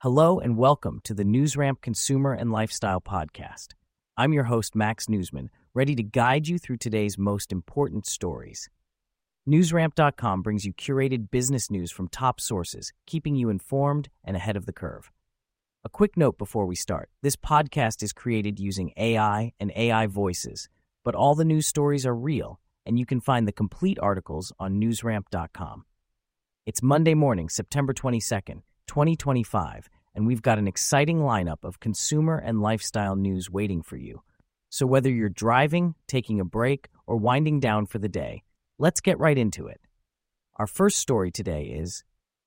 Hello and welcome to the NewsRamp Consumer and Lifestyle Podcast. I'm your host, Max Newsman, ready to guide you through today's most important stories. NewsRamp.com brings you curated business news from top sources, keeping you informed and ahead of the curve. A quick note before we start. This podcast is created using AI and AI voices, but all the news stories are real, and you can find the complete articles on NewsRamp.com. It's Monday morning, September 22nd, 2025, and we've got an exciting lineup of consumer and lifestyle news waiting for you. So whether you're driving, taking a break, or winding down for the day, let's get right into it. Our first story today is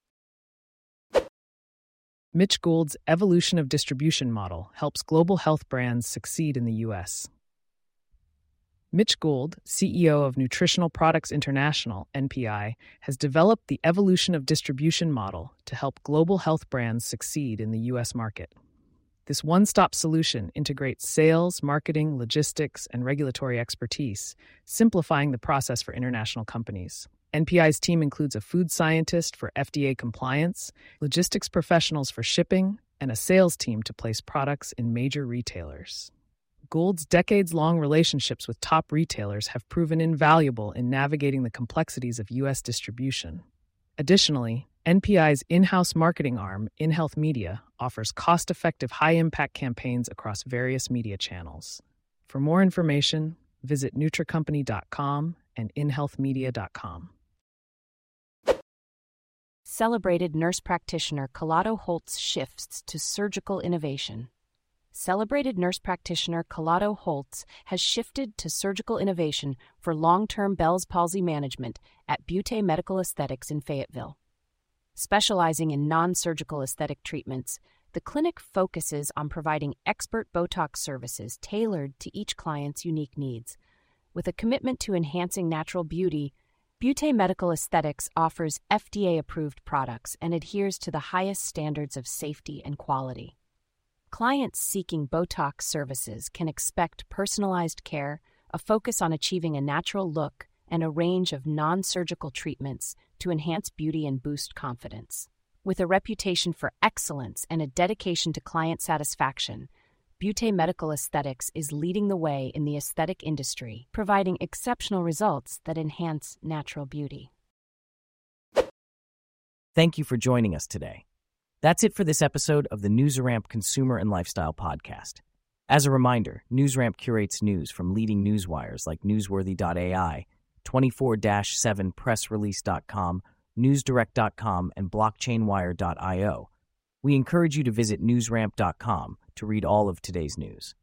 Mitch Gould's evolution of distribution model helps global health brands succeed in the U.S. Mitch Gould, CEO of Nutritional Products International, NPI, has developed the evolution of distribution model to help global health brands succeed in the U.S. market. This one-stop solution integrates sales, marketing, logistics, and regulatory expertise, simplifying the process for international companies. NPI's team includes a food scientist for FDA compliance, logistics professionals for shipping, and a sales team to place products in major retailers. Gould's decades-long relationships with top retailers have proven invaluable in navigating the complexities of U.S. distribution. Additionally, NPI's in-house marketing arm, InHealth Media, offers cost-effective, high-impact campaigns across various media channels. For more information, visit NutriCompany.com and InHealthMedia.com. Celebrated nurse practitioner Kalato Holtz shifts to surgical innovation. Celebrated nurse practitioner Kalato Holtz has shifted to surgical innovation for long-term Bell's palsy management at Butte Medical Aesthetics in Fayetteville. Specializing in non-surgical aesthetic treatments, the clinic focuses on providing expert Botox services tailored to each client's unique needs. With a commitment to enhancing natural beauty, Butte Medical Aesthetics offers FDA-approved products and adheres to the highest standards of safety and quality. Clients seeking Botox services can expect personalized care, a focus on achieving a natural look, and a range of non-surgical treatments to enhance beauty and boost confidence. With a reputation for excellence and a dedication to client satisfaction, Butte Medical Aesthetics is leading the way in the aesthetic industry, providing exceptional results that enhance natural beauty. Thank you for joining us today. That's it for this episode of the NewsRamp Consumer and Lifestyle Podcast. As a reminder, NewsRamp curates news from leading newswires like Newsworthy.ai, 24-7pressrelease.com, NewsDirect.com, and BlockchainWire.io. We encourage you to visit NewsRamp.com to read all of today's news.